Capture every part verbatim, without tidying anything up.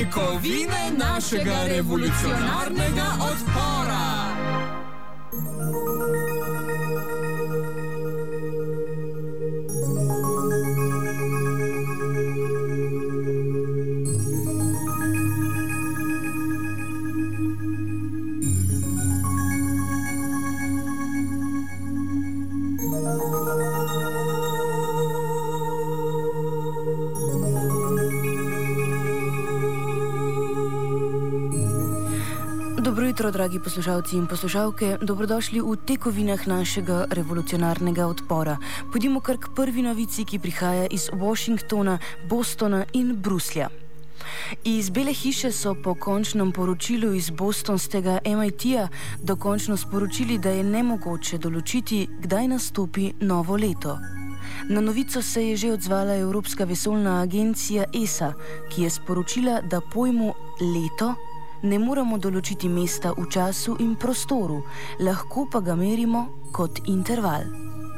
Tekovine našega revolucionarnega odpora. Dobro jutro, dragi poslušalci in poslušalke. Dobrodošli v tekovinah našega revolucionarnega odpora. Pojdimo kar k prvi novici, ki prihaja iz Washingtona, Bostona in Bruslja. Iz Bele hiše so po končnem poročilu iz bostonskega M I T-ja dokončno sporočili, da je nemogoče določiti, kdaj nastopi novo leto. Na novico se je že odzvala Evropska vesoljna agencija E S A, ki je sporočila, da pojmu leto ne moremo določiti mesta v času in prostoru, lahko pa ga merimo kot interval.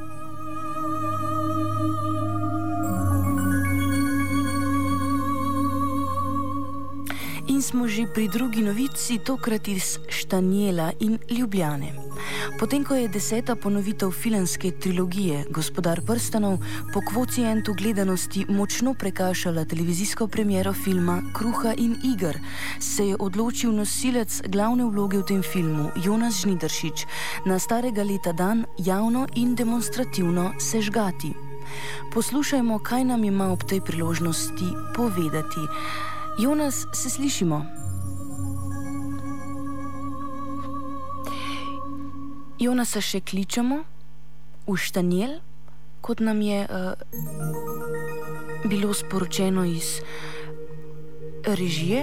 In smo že pri drugi novici, tokrat iz Štanjela in Ljubljane. Potem, ko je deseta ponovitev filmske trilogije Gospodar prstanov po kvocientu gledanosti močno prekašala televizijsko premiero filma Kruha in iger, se je odločil nosilec glavne vloge v tem filmu, Jonas Žnidaršič, na starega leta dan javno in demonstrativno sežgati. Poslušajmo, kaj nam ima ob tej priložnosti povedati. Jonas, se slišimo? Jonasa še kličemo v Štanjel, kot nam je uh, bilo sporočeno iz režije.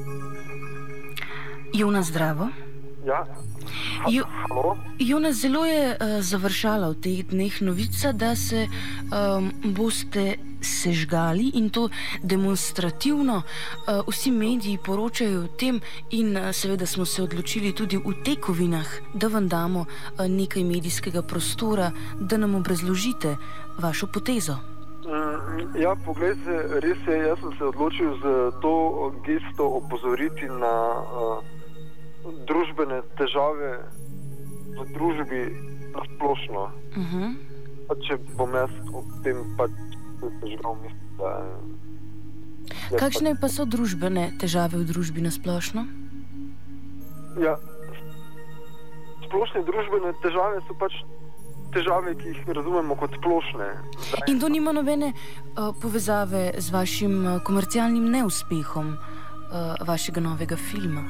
Jonas, zdravo. Ja. Jo, Jonas, zelo je uh, završala v teh dneh novica, da se um, boste sežgali in to demonstrativno. Uh, vsi mediji poročajo o tem in uh, seveda smo se odločili tudi v tekovinah, da vam damo uh, nekaj medijskega prostora, da nam obrazložite vašo potezo. Mm, ja, poglejte, res je, jaz sem se odločil z to gesto opozoriti na uh, družbene težave v družbi nasplošno. Uh-huh. Pa če bom jaz ob tem pač sežgal, mislim, da... Kakšne pa so družbene težave v družbi nasplošno? Ja, splošne družbene težave so pač težave, ki jih razumemo kot splošne. Zdaj... In to nima nobene uh, povezave z vašim uh, komercialnim neuspehom uh, vašega novega filma?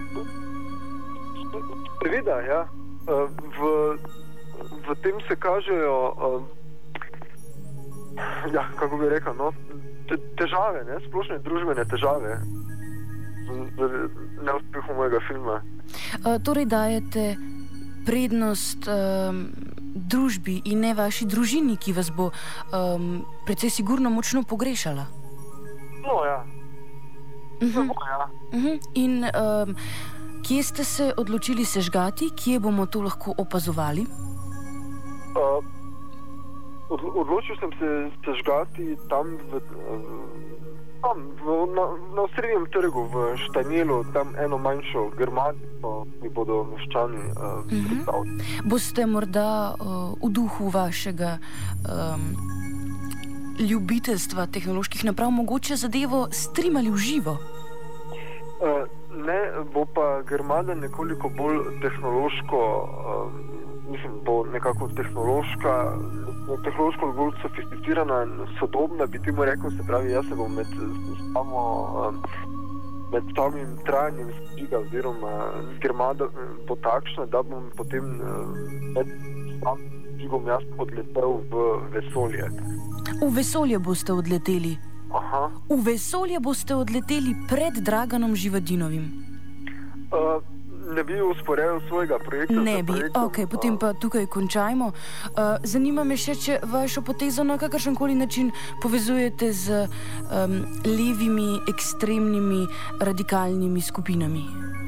Seveda, ja. Uh, v, v tem se kažejo... Uh, Ja, kako bi rekel, no, te, težave, ne, splošne družbene težave z, z neuspehom mojega filma. Uh, torej dajete prednost um, družbi in ne vaši družini, ki vas bo um, precej sigurno močno pogrešala? No, ja. Uh-huh. No, ja. Uh-huh. In um, kje ste se odločili sežgati? Kje bomo to lahko opazovali? Uh, Odločil sem se sežgati tam v, tam v, na, na osrednjem trgu v Štanjelu, tam eno manjšo grmadico, ki bodo meščani uh, pripravili. Uh-huh. Boste morda uh, v duhu vašega um, ljubiteljstva tehnoloških naprav mogoče zadevo streamali v živo? Uh, ne, bo pa grmada nekoliko bolj tehnološko, uh, mislim, bo nekako tehnološka, tehnološko bolj sofisticirana, sodobna, bi temu rekel, se pravi, jaz se bom med, samo, med samim trajanjem sežiga oziroma grmada bo takšna, da bom potem med samim sežigom jaz odletel v vesolje. V vesolje boste odleteli? Aha. V vesolje boste odleteli pred Draganom Živadinovim? Uh, Ne bi usporedil svojega projekta. Ne bi, ok, potem pa tukaj končajmo. Uh, zanima me še, če vašo potezo na kakršenkoli način povezujete z um, levimi, ekstremnimi, radikalnimi skupinami.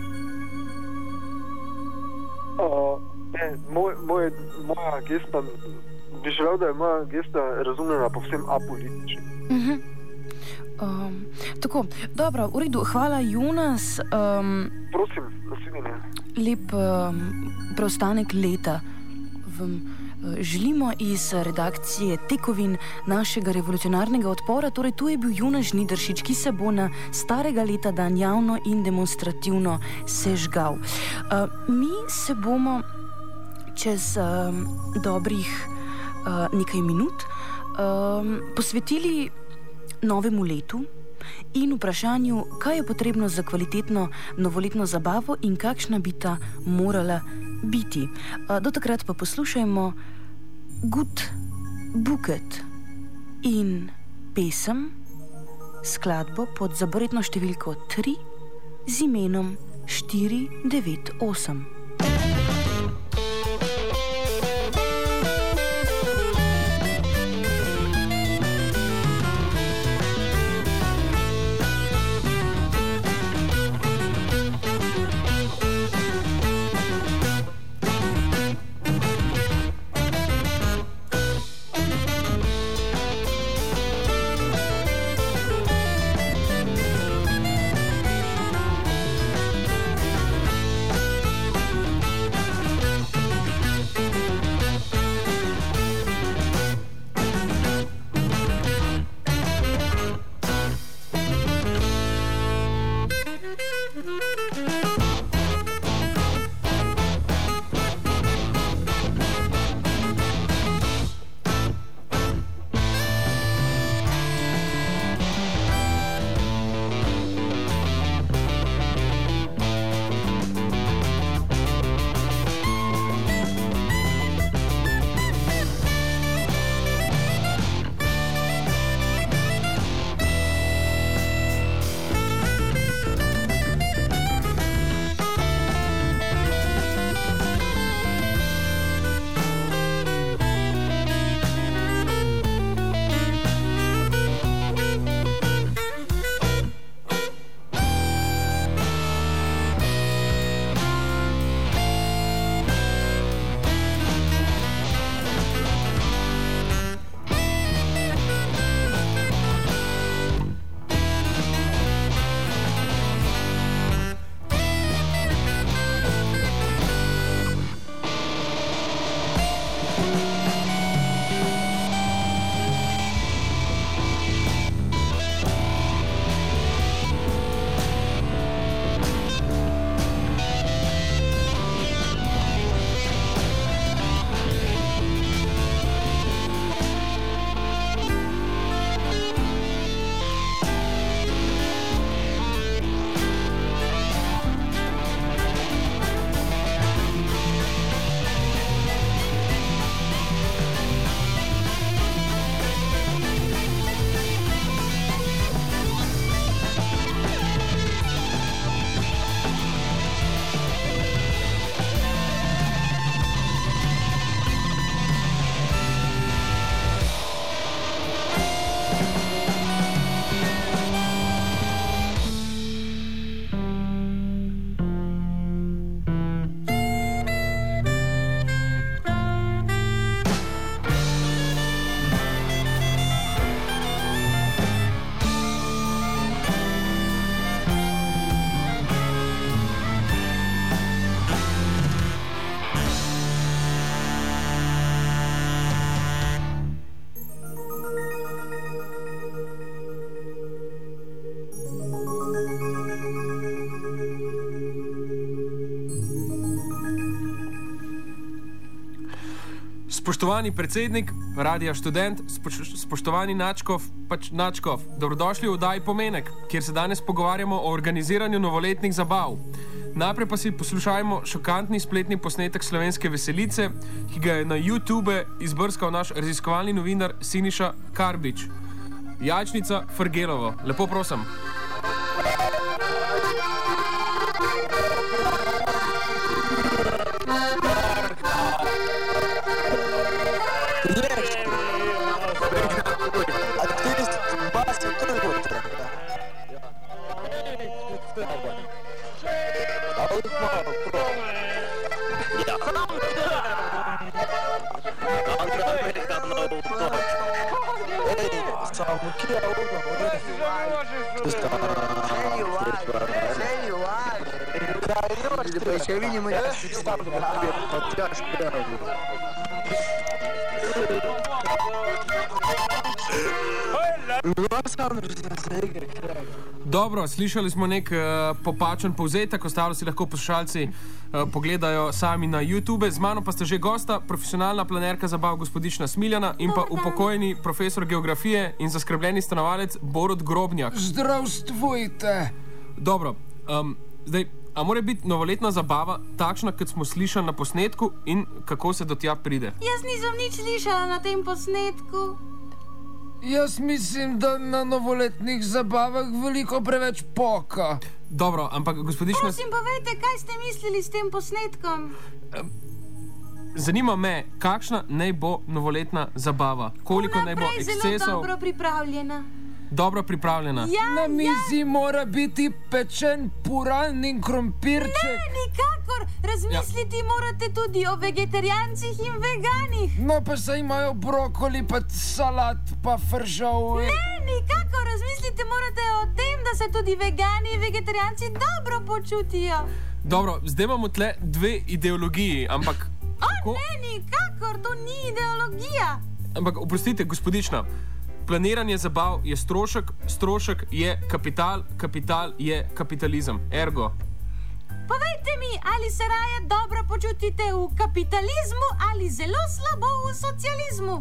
Uh, ne, moj, moj, moja gesta, bi želel, da je moja gesta razumljena povsem apolitična. Uh-huh. Um, tako, dobro, v redu, hvala Jonas. Um, Prosim, nasvidenje. Lep um, preostanek leta. Vam uh, želimo iz redakcije Tekovin našega revolucionarnega odpora. Torej, tu je bil Jonas Žnidaršič, ki se bo na starega leta dan javno in demonstrativno sežgal. Uh, mi se bomo čez um, dobrih uh, nekaj minut um, posvetili novemu letu in vprašanju, kaj je potrebno za kvalitetno novoletno zabavo in kakšna bi ta morala biti. Do takrat pa poslušajmo Good Buket in pesem, skladbo pod zaporedno številko tri z imenom štiri devet osem. Spoštovani predsednik, Radia Študent, spoš, spoštovani Načkov, pač Načkov, dobrodošli v oddaji Pomenek, kjer se danes pogovarjamo o organiziranju novoletnih zabav. Najprej pa si poslušajmo šokantni spletni posnetek slovenske veselice, ki ga je na YouTube izbrskal naš raziskovalni novinar Siniša Karbič. Jajčnica Frgelovo. Lepo prosim. Dobro, slišali smo nek uh, popačen povzetek, ostalo si lahko poslušalci uh, pogledajo sami na YouTube. Z mano pa sta že gosta, profesionalna planerka zabav gospodična Smiljana in pa upokojeni profesor geografije in zaskrbljeni stanovalec Borut Grobnjak. Zdravstvujte! Dobro, um, zdaj, a mora biti novoletna zabava takšna, kot smo slišali na posnetku in kako se do tja pride? Jaz nisem nič slišala na tem posnetku. Jaz mislim, da na novoletnih zabavah veliko preveč poka. Dobro, ampak gospodična... Prosim, povejte, kaj ste mislili s tem posnetkom? Zanima me, kakšna naj bo novoletna zabava? Koliko naj bo ekscesov? Vnaprej zelo dobro pripravljena. Dobro pripravljena? Ja, na mizi ja. Mora biti pečen puran in krompirček. Ne, nikakor. Razmisliti ja. Morate tudi o vegetarijancih in veganih. No, pa saj imajo brokoli, pa salat, pa fržol. Ne, nikakor. Razmisliti morate o tem, da se tudi vegani in vegetarijanci dobro počutijo. Dobro, zdaj imamo tle dve ideologiji, ampak... O, kako... ne, nikakor. To ni ideologija. Ampak, oprostite, gospodična, planiranje zabav je strošek, strošek je kapital, kapital je kapitalizem. Ergo. Povejte mi, ali se raje dobro počutite v kapitalizmu ali zelo slabo v socializmu?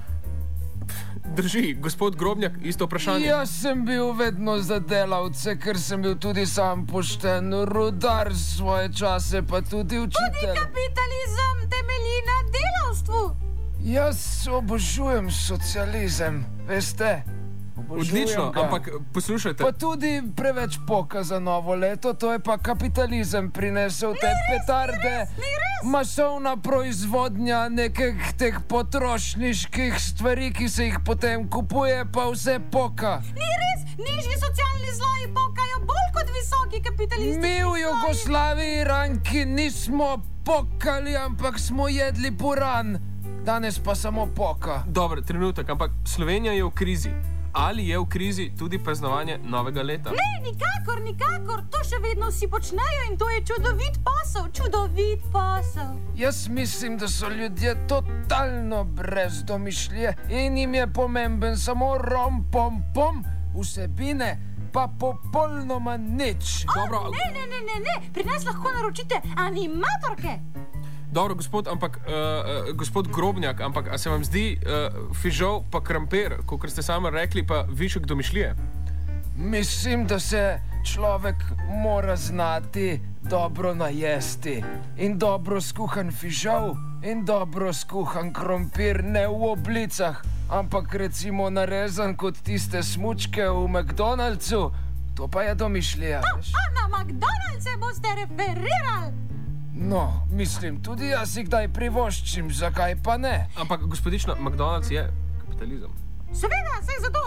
Drži, gospod Grobnjak, isto vprašanje. Jaz sem bil vedno za delavce, ker sem bil tudi sam pošten rudar svoje čase, pa tudi učitelj. Tudi kapitalizem temelji na delavstvu. Jaz obožujem socializem, veste? Obožujem Odlično, ga. Ampak poslušajte. Pa tudi preveč poka za novo leto, to je pa kapitalizem prinesel te res, petarde, ni res, ni res. Masovna proizvodnja nekih teh potrošniških stvari, ki se jih potem kupuje, pa vse poka. Ni res, nižji socialni sloji pokajo bolj kot visoki kapitalistični Mi v sloji. Jugoslaviji, Ranki, nismo pokali, ampak smo jedli puran. Danes pa samo poka. Dobro, trenutek, ampak Slovenija je v krizi. Ali je v krizi tudi praznovanje novega leta? Ne, nikakor, nikakor. To še vedno vsi počnejo in to je čudovit posel, čudovit posel. Jaz mislim, da so ljudje totalno brez domišljije in jim je pomemben samo rom, pom, pom, vsebine pa popolnoma nič. O, Dobro, ne, ne, ne, ne, ne. Pri nas lahko naročite animatorke. Dobro, gospod, ampak, uh, gospod Grobnjak, ampak a se vam zdi uh, fižol pa krampir, kot ste sami rekli, pa višek domišljije? Mislim, da se človek mora znati dobro najesti. In dobro skuhan fižol in dobro skuhan krompir, ne v oblicah, ampak recimo narezan kot tiste smučke v McDonald'su. To pa je domišljija. To, a na McDonald'se boste referirali. No, mislim, tudi jaz si kdaj privoščim, zakaj pa ne? Ampak, gospodična, McDonald's je kapitalizem. Seveda, saj zato.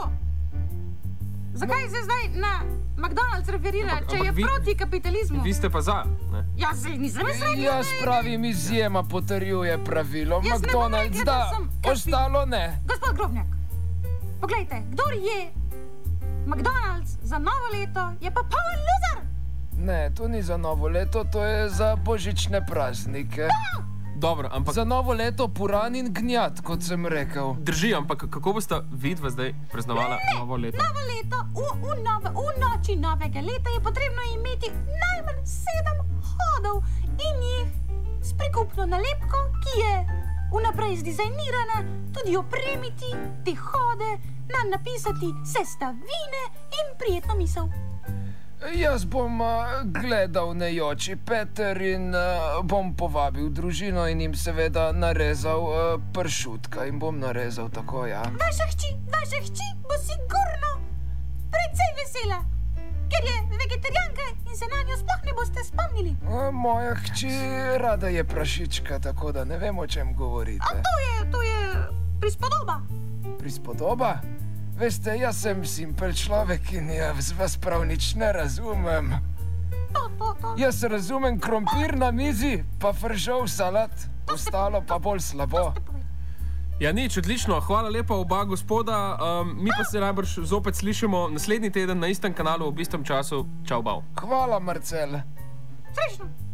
Zakaj no. se zdaj na McDonald's referira, ampak, če ampak je vi, proti kapitalizmu? Vi ste pa za, ne? Jaz se nisem rekla. Jaz pravim, izjema potrjuje pravilo. Jaz McDonald's da, kapi... ostalo ne. Gospod Grobnjak, poglejte, kdor je McDonald's za novo leto, je pa poln loser. Ne, to ni za novo leto, to je za božične praznike. Dobro, ampak... Za novo leto puran in gnjat, kot sem rekel. Drži, ampak kako boste vidva zdaj praznovala novo leto? Novo leto, v, v, nove, v noči novega leta je potrebno imeti najmanj sedem hodov in jih s prikupno nalepko, ki je vnaprej zdizajnirana, tudi opremiti te hode, nam napisati sestavine in prijetno misel. Jaz bom uh, gledal Nejoči Peter in uh, bom povabil družino in jim seveda narezal uh, pršutka in bom narezal tako, ja. Vaša hči, vaša hči bo sigurno precej vesela, ker je vegetarijanka in se na njo sploh ne boste spomnili. Uh, moja hči rada je prašička, tako da ne vem, o čem govorite. A to je, to je prispodoba. Prispodoba? Veste, jaz sem simpel človek in jaz vas prav nič ne razumem. To, to, to. Jaz razumem krompir na mizi, pa fržol salat, ostalo pa bolj slabo. Ja, nič, odlično. Hvala lepa oba gospoda. Um, mi pa se najbrž zopet slišimo naslednji teden na istem kanalu ob istem času. Čau, bav. Hvala, Marcel. Srečno.